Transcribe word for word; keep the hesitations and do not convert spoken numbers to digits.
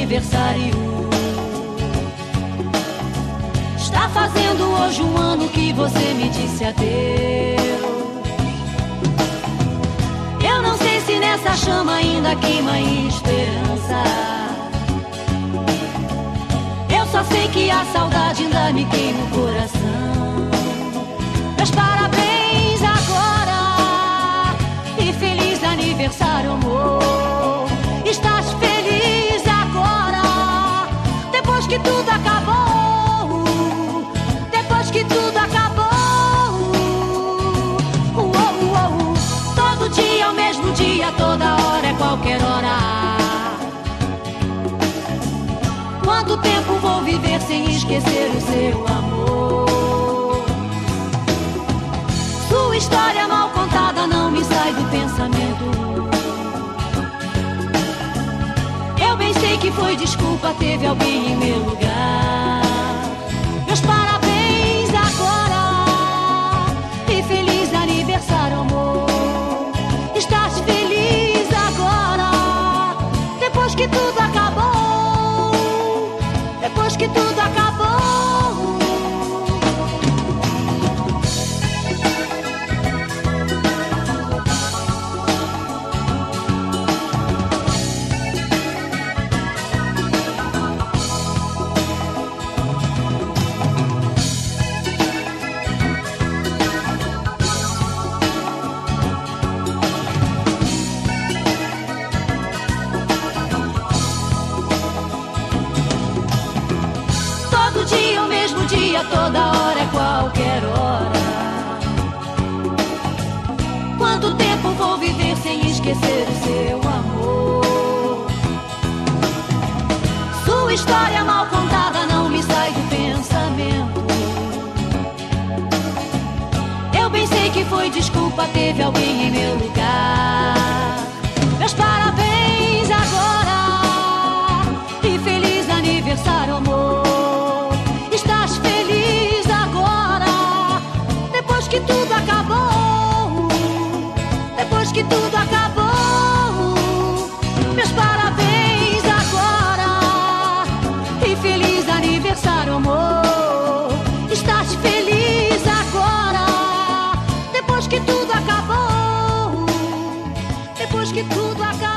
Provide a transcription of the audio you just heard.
aniversário. Está fazendo hoje um ano que você me disse adeus. Eu não sei se nessa chama ainda queima esperança. Eu só sei que a saudade ainda me queima o coração. Meus parabéns agora e feliz aniversário, amor. Estás feliz agora, depois que tudo acabou, depois que tudo acabou. Uou, uou. Todo dia é o mesmo dia, toda hora é qualquer hora. Quanto tempo vou viver sem esquecer o seu amor? Sua história mal contada não me sai do pensamento. Eu bem sei que foi desculpa, teve alguém em meu lugar. Meus parabéns agora e feliz aniversário, amor. Estás feliz agora, depois que tudo acabou, depois que tudo acabou. Todo dia, o mesmo dia, toda hora é qualquer hora. Quanto tempo vou viver sem esquecer o seu amor? Sua história mal contada não me sai do pensamento. Eu bem sei que foi desculpa, teve alguém em meu lugar. Meus parabéns agora e feliz aniversário, amor. Estás feliz agora, depois que tudo acabou, depois que tudo acabou. Meus parabéns agora e feliz aniversário, amor. Estás feliz agora, depois que tudo acabou, depois que tudo acabou.